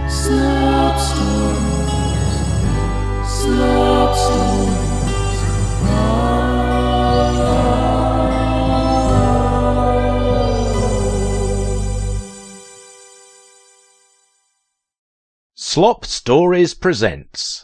Slop Stories. Slop Stories. Slop Stories presents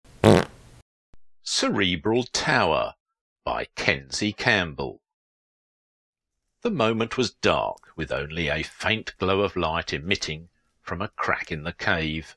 Cerebral Tower by Kenzie Campbell. The moment was dark, with only a faint glow of light emitting from a crack in the cave.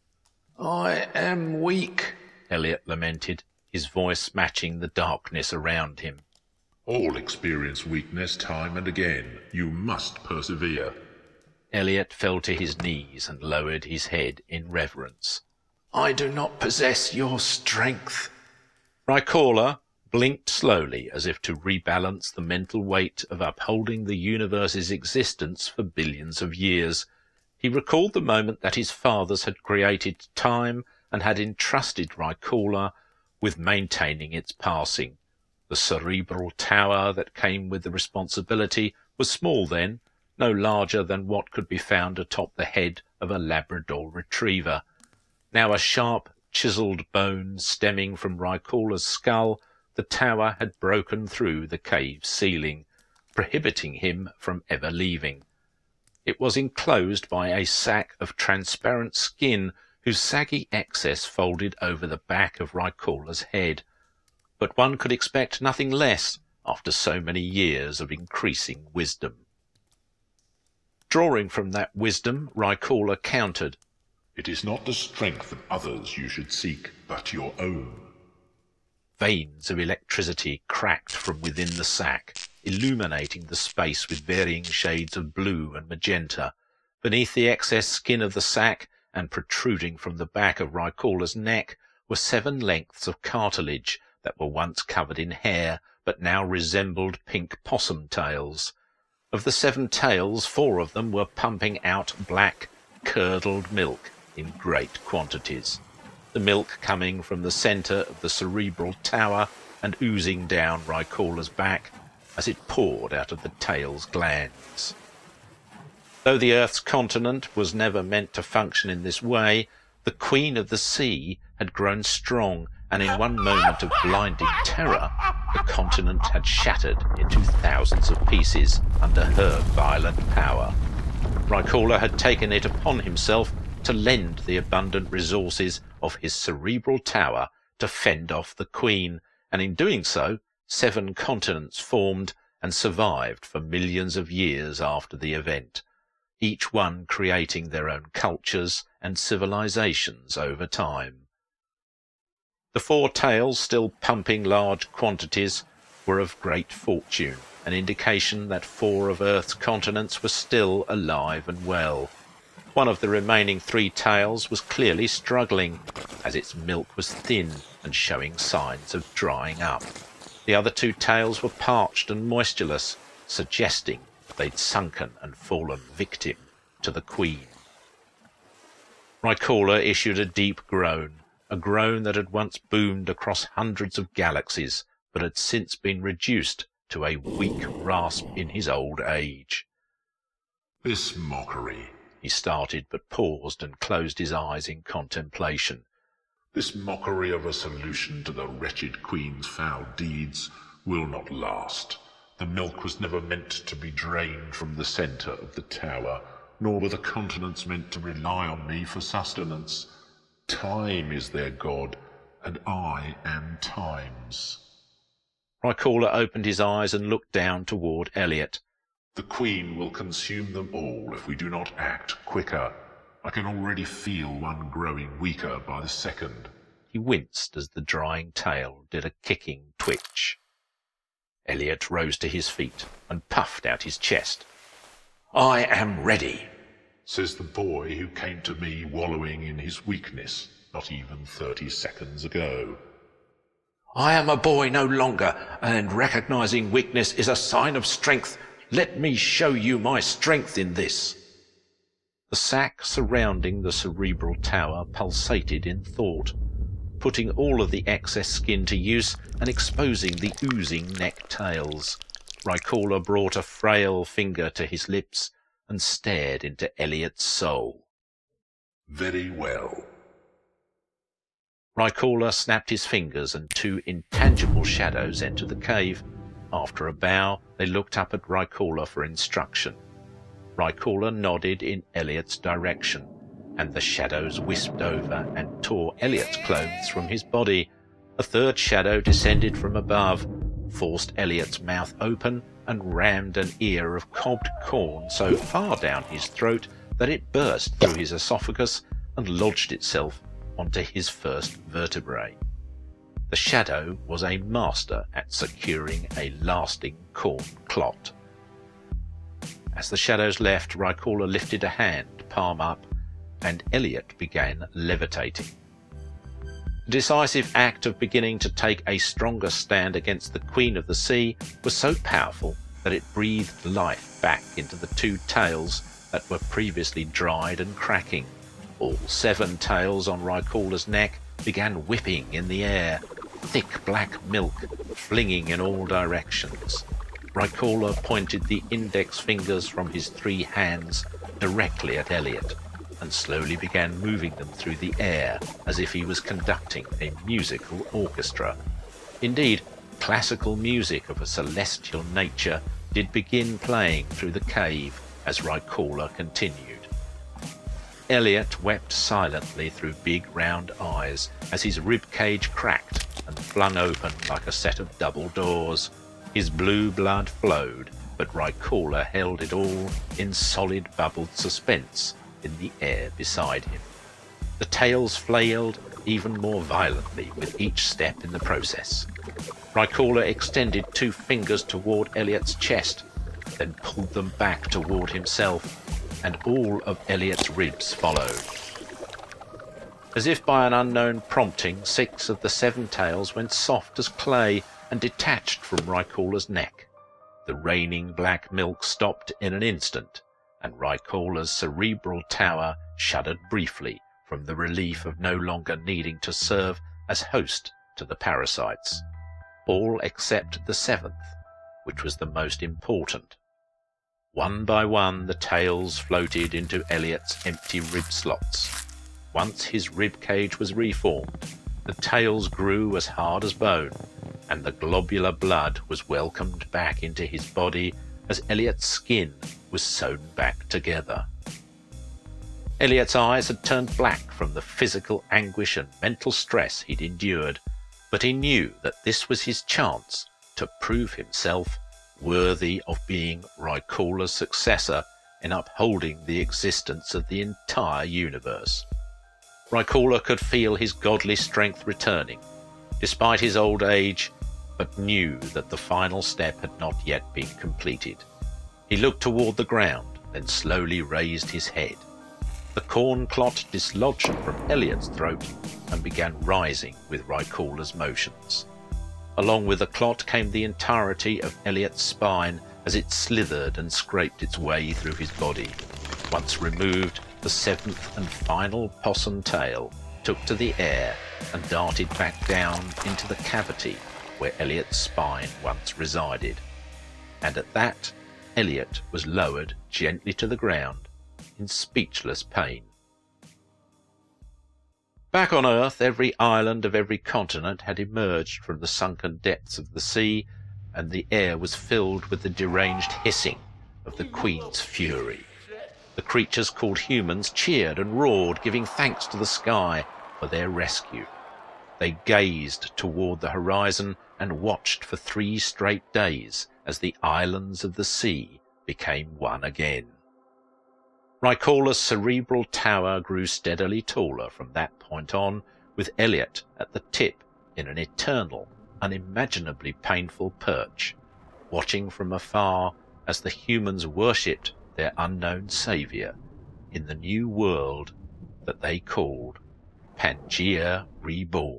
"I am weak," Elliot lamented, his voice matching the darkness around him. All experience weakness time and again. You must persevere. Elliot fell to his knees and lowered his head in reverence. "I do not possess your strength." Rykala blinked slowly, as if to rebalance the mental weight of upholding the universe's existence for billions of years. He recalled the moment that his fathers had created time and had entrusted Rykala with maintaining its passing. The cerebral tower that came with the responsibility was small then, no larger than what could be found atop the head of a Labrador retriever. Now a sharp, chiselled bone stemming from Rykala's skull, the tower had broken through the cave's ceiling, prohibiting him from ever leaving. It was enclosed by a sack of transparent skin whose saggy excess folded over the back of Rykala's head. But one could expect nothing less after so many years of increasing wisdom. Drawing from that wisdom, Rykala countered, It is not the strength of others you should seek, but your own. Veins of electricity cracked from within the sack, illuminating the space with varying shades of blue and magenta. Beneath the excess skin of the sack, and protruding from the back of Rykala's neck, were 7 lengths of cartilage that were once covered in hair, but now resembled pink possum tails. Of the 7 tails, 4 of them were pumping out black, curdled milk in great quantities, the milk coming from the centre of the cerebral tower and oozing down Rykala's back as it poured out of the tail's glands. Though the Earth's continent was never meant to function in this way, the Queen of the Sea had grown strong, and in one moment of blinding terror, the continent had shattered into thousands of pieces under her violent power. Rykala had taken it upon himself to lend the abundant resources of his cerebral tower to fend off the Queen, and in doing so, 7 continents formed and survived for millions of years after the event, each one creating their own cultures and civilizations over time. The 4 tails, still pumping large quantities, were of great fortune, an indication that 4 of Earth's continents were still alive and well. One of the remaining 3 tails was clearly struggling, as its milk was thin and showing signs of drying up. The other 2 tails were parched and moistureless, suggesting they'd sunken and fallen victim to the Queen. Rykala issued a deep groan, a groan that had once boomed across hundreds of galaxies, but had since been reduced to a weak rasp in his old age. This mockery. He started, but paused and closed his eyes in contemplation. This mockery of a solution to the wretched Queen's foul deeds will not last. The milk was never meant to be drained from the centre of the tower, nor were the continents meant to rely on me for sustenance. Time is their god, and I am Time's. Rykala opened his eyes and looked down toward Elliot. The Queen will consume them all if we do not act quicker. I can already feel one growing weaker by the second. He winced as the drying tail did a kicking twitch. Elliot rose to his feet and puffed out his chest. "I am ready," says the boy who came to me wallowing in his weakness not even 30 seconds ago. "I am a boy no longer, and recognizing weakness is a sign of strength. Let me show you my strength in this." The sack surrounding the cerebral tower pulsated in thought, putting all of the excess skin to use and exposing the oozing neck tails. Rykala brought a frail finger to his lips and stared into Elliot's soul. Very well. Rykula snapped his fingers and two intangible shadows entered the cave. After a bow, they looked up at Rykula for instruction. Rykula nodded in Elliot's direction, and the shadows wisped over and tore Elliot's clothes from his body. A third shadow descended from above, forced Elliot's mouth open, and rammed an ear of cobbed corn so far down his throat that it burst through his esophagus and lodged itself onto his first vertebrae. The shadow was a master at securing a lasting corn clot. As the shadows left, Rykula lifted a hand, palm up, and Elliot began levitating. The decisive act of beginning to take a stronger stand against the Queen of the Sea was so powerful that it breathed life back into the two tails that were previously dried and cracking. All 7 tails on Rykula's neck began whipping in the air, thick black milk flinging in all directions. Rykula pointed the index fingers from his 3 hands directly at Elliot, and slowly began moving them through the air as if he was conducting a musical orchestra. Indeed, classical music of a celestial nature did begin playing through the cave as Rykula continued. Elliot wept silently through big round eyes as his rib cage cracked and flung open like a set of double doors. His blue blood flowed, but Rykula held it all in solid bubbled suspense in the air beside him. The tails flailed even more violently with each step in the process. Rykula extended 2 fingers toward Elliot's chest, then pulled them back toward himself, and all of Elliot's ribs followed. As if by an unknown prompting, 6 of the 7 tails went soft as clay and detached from Rykula's neck. The raining black milk stopped in an instant, and Rykula's cerebral tower shuddered briefly from the relief of no longer needing to serve as host to the parasites. All except the 7th, which was the most important. One by one the tails floated into Elliot's empty rib slots. Once his rib cage was reformed, the tails grew as hard as bone, and the globular blood was welcomed back into his body as Elliot's skin was sewn back together. Elliot's eyes had turned black from the physical anguish and mental stress he'd endured, but he knew that this was his chance to prove himself worthy of being Rykula's successor in upholding the existence of the entire universe. Rykula could feel his godly strength returning, despite his old age, but knew that the final step had not yet been completed. He looked toward the ground, then slowly raised his head. The corn clot dislodged from Elliot's throat and began rising with Rykula's motions. Along with the clot came the entirety of Elliot's spine as it slithered and scraped its way through his body. Once removed, the 7th and final possum tail took to the air and darted back down into the cavity where Elliot's spine once resided. And at that, Elliot was lowered gently to the ground in speechless pain. Back on Earth, every island of every continent had emerged from the sunken depths of the sea, and the air was filled with the deranged hissing of the Queen's fury. The creatures called humans cheered and roared, giving thanks to the sky for their rescue. They gazed toward the horizon and watched for 3 straight days as the islands of the sea became one again. Rykula's cerebral tower grew steadily taller from that point on, with Elliot at the tip in an eternal, unimaginably painful perch, watching from afar as the humans worshipped their unknown saviour in the new world that they called Pangaea Reborn.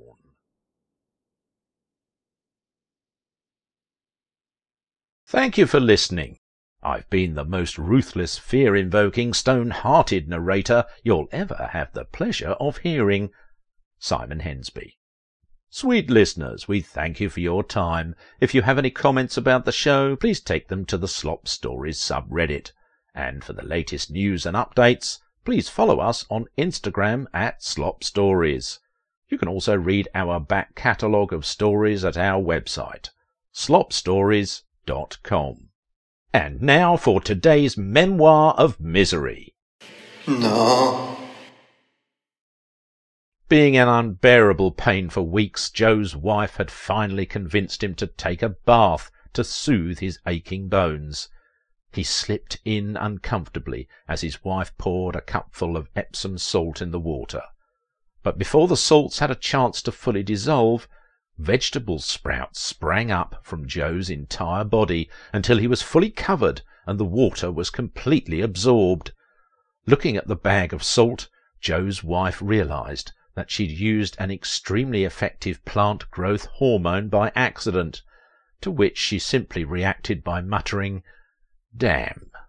Thank you for listening. I've been the most ruthless, fear-invoking, stone-hearted narrator you'll ever have the pleasure of hearing, Simon Hensby. Sweet listeners, we thank you for your time. If you have any comments about the show, please take them to the Slop Stories subreddit. And for the latest news and updates, please follow us on Instagram at Slop Stories. You can also read our back catalogue of stories at our website, slopstories.com. And now for today's Memoir of Misery. No. Being an unbearable pain for weeks, Joe's wife had finally convinced him to take a bath to soothe his aching bones. He slipped in uncomfortably as his wife poured a cupful of Epsom salt in the water. But before the salts had a chance to fully dissolve, vegetable sprouts sprang up from Joe's entire body until he was fully covered and the water was completely absorbed. Looking at the bag of salt, Joe's wife realized that she'd used an extremely effective plant growth hormone by accident, to which she simply reacted by muttering, "Damn."